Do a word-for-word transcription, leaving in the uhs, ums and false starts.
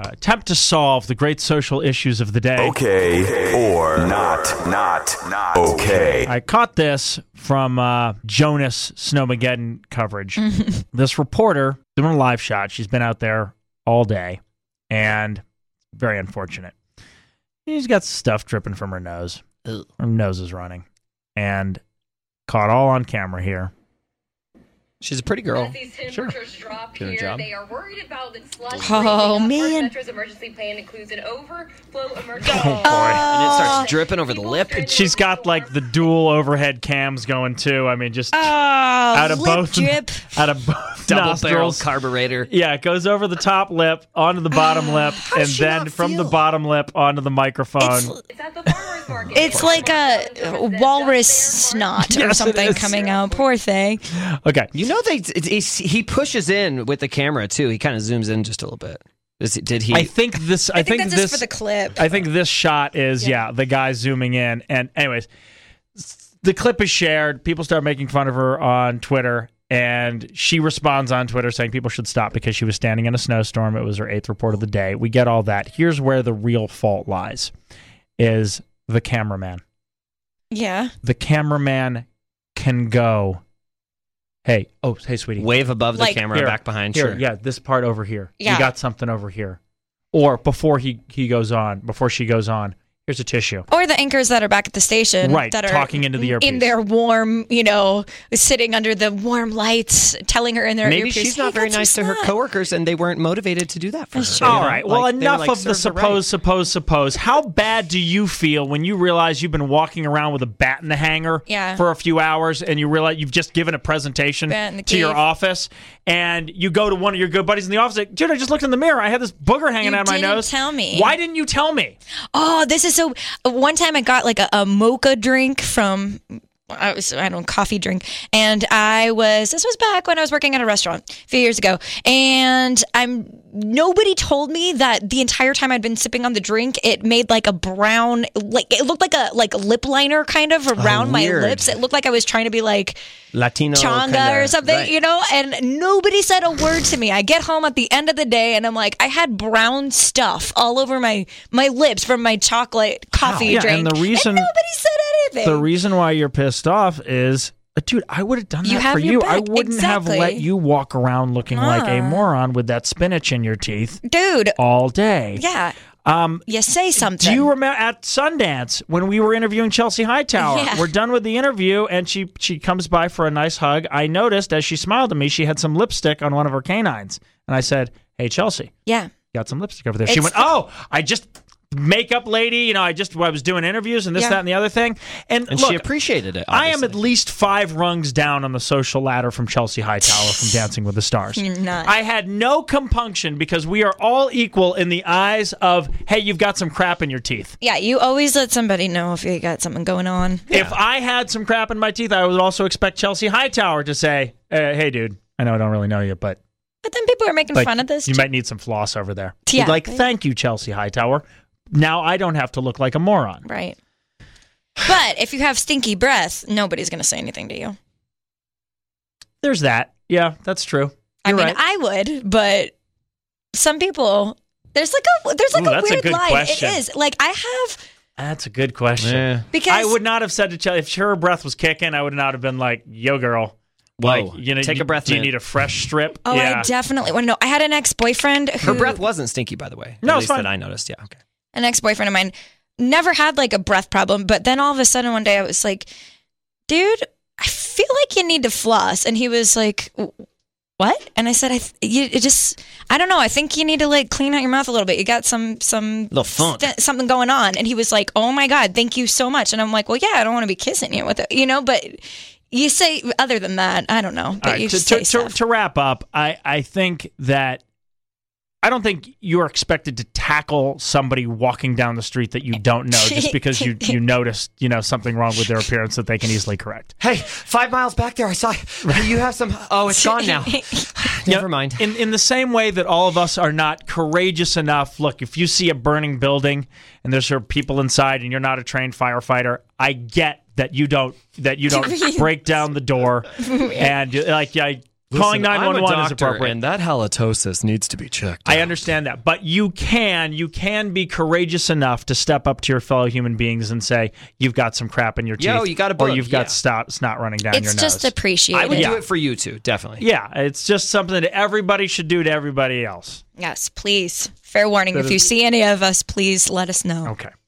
uh, attempt to solve the great social issues of the day. Okay, or not, not, not okay. I caught this from uh, Jonas Snowmageddon coverage. This reporter doing a live shot. She's been out there all day, and very unfortunate. She's got stuff dripping from her nose. Ugh. Her nose is running, and caught all on camera here. She's a pretty girl. As these temperatures sure. drop Doing here, a job. they are worried about the slush. Oh, man. Metro's emergency plan includes an overflow emergency. Oh, boy. And it starts dripping over the lip. She's got like the dual overhead cams going too. I mean, just Oh, out of lip both, drip. out of both Double barrel nostrils. carburetor. Yeah, it goes over the top lip, onto the bottom lip, How and does she then not from the feel? bottom lip onto the microphone. It's, It's at the farmer's market. it's like a walrus snot or Yes, it something is. coming out. Poor thing. Okay. You know, they it, it's, he pushes in with the camera, too. He kind of zooms in just a little bit. Is, did he? I think this. I, I think that's this just for the clip. I think this shot is yeah. Yeah. the guy zooming in, and anyways, the clip is shared. People start making fun of her on Twitter, and she responds on Twitter saying people should stop because she was standing in a snowstorm. It was her eighth report of the day. We get all that. Here's where the real fault lies: is the cameraman. Yeah. The cameraman can go. Hey, oh, hey, sweetie. Wave above the Like- camera, Here, back behind. Here, Sure. yeah, this part over here. Yeah. You got something over here. Or before he, he goes on, before she goes on, here's a tissue. Or the anchors that are back at the station. Right, that are talking into the earpiece. in their warm, you know, sitting under the warm lights, telling her in their Maybe earpiece, she's not "Hey, very got some nice to her snot." coworkers, and they weren't motivated to do that for her. That's true. you All know? right. Well, Like, they were enough like, of the "Serves her suppose, right." suppose, suppose. How bad do you feel when you realize you've been walking around with a bat in the hanger Yeah. for a few hours and you realize you've just given a presentation Bat in the to your cave. office and you go to one of your good buddies in the office like, dude, I just looked in the mirror. I had this booger hanging You out of my didn't nose. tell me. Why didn't you tell me? Oh, this is so. One time I got like a, a mocha drink from. I was I don't know, coffee drink, and I was this was back when I was working at a restaurant a few years ago, and I'm nobody told me that the entire time I'd been sipping on the drink, it made like a brown, like it looked like a like a lip liner kind of around my weird. lips. It looked like I was trying to be like Latino changa kinda- or something, right. you know, and nobody said a word to me. I get home at the end of the day and I'm like, I had brown stuff all over my, my lips from my chocolate coffee Yeah, drink. and the reason- nobody said anything. The reason why you're pissed off is, uh, dude, I would have done that You have for your you. I back. wouldn't have Exactly. let you walk around looking like a Ah. moron with that spinach in your teeth Dude, all day. yeah. Um, You say something. do you remember at Sundance when we were interviewing Chelsea Hightower? Yeah. We're done with the interview, and she she comes by for a nice hug. I noticed as she smiled at me, she had some lipstick on one of her canines, and I said, "Hey, Chelsea, Yeah. you got some lipstick over there." She It's- went, "Oh, I just." Makeup lady, you know, I just I was doing interviews and this, Yeah. that, and the other thing. And, And look, she appreciated it. I am at obviously. least five rungs down on the social ladder from Chelsea Hightower from Dancing with the Stars. You're not. I had no compunction because we are all equal in the eyes of, hey, you've got some crap in your teeth. Yeah, you always let somebody know if you got something going on. If I had some crap in my teeth, I would also expect Chelsea Hightower to say, uh, hey, dude, I know I don't really know you, but But then people are making like, fun of this. you might need some floss over there. Yeah. Like, thank you, Chelsea Hightower. Now I don't have to look like a moron. Right. But if you have stinky breath, nobody's going to say anything to you. There's that. Yeah, that's true. I You're mean, right. I would, but some people, there's like a there's like Ooh, a that's a weird good line. question. It is. Like I have That's a good question. Yeah. because I would not have said to Chelsea, if her breath was kicking, I would not have been like, yo, girl. Whoa. Like, you know, Take you- a breath, Do you man. need a fresh strip? Oh, yeah. I definitely want to know. I had an ex-boyfriend who Her breath wasn't stinky, by the way. No, At it's least fine. that I noticed. Yeah. Okay. an ex-boyfriend of mine never had like a breath problem, but then all of a sudden one day I was like, dude, I feel like you need to floss. And he was like, what? And I said, I th- you it just, I don't know. I think you need to like clean out your mouth a little bit. You got some, some, Little funk. st- something going on. And he was like, oh my God, thank you so much. And I'm like, well, yeah, I don't want to be kissing you with it, you know, but you say, other than that, I don't know. But All right, you to, say to, to, stuff. to wrap up, I, I think that I don't think you're expected to tackle somebody walking down the street that you don't know just because you, you noticed, you know, something wrong with their appearance that they can easily correct. Hey, five miles back there, I saw you have some. Oh, it's gone now. You Never know, mind. In in the same way that all of us are not courageous enough. Look, if you see a burning building and there's sort of people inside and you're not a trained firefighter, I get that you don't that you don't break down the door and you're like I calling Listen, nine one one I'm a is doctor, appropriate. and that halitosis needs to be checked I out. understand that, but you can you can be courageous enough to step up to your fellow human beings and say you've got some crap in your teeth, Yo, you got a or bug, you've got yeah. snot, snot running down your It's nose. just appreciated. I would Yeah. do it for you too, definitely. Yeah, it's just something that everybody should do to everybody else. Yes, please. Fair warning. That If you is- see any of us, please let us know. Okay.